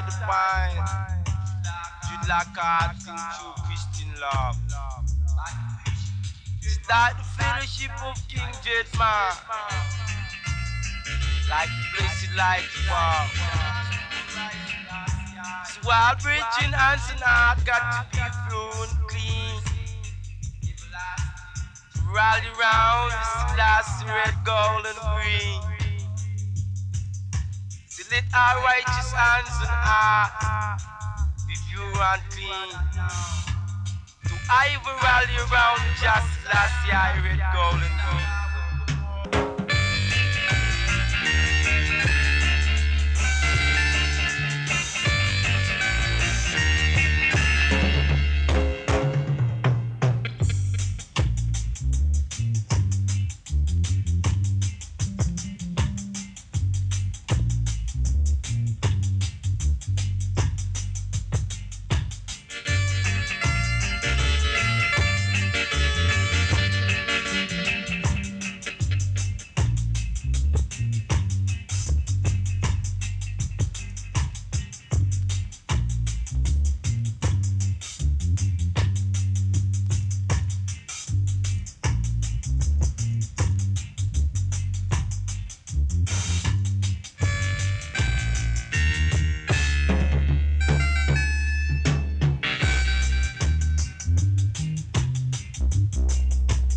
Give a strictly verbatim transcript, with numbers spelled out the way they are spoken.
the pine. You'd like a thing true Christian love. Start the fellowship of King Jetman. Like the blessed light wow. So while bridging hands and heart got to be pure and clean. To rally round this glass red, gold and green. To let our righteous hands and heart be pure and clean. To either rally around just last year red, gold and green.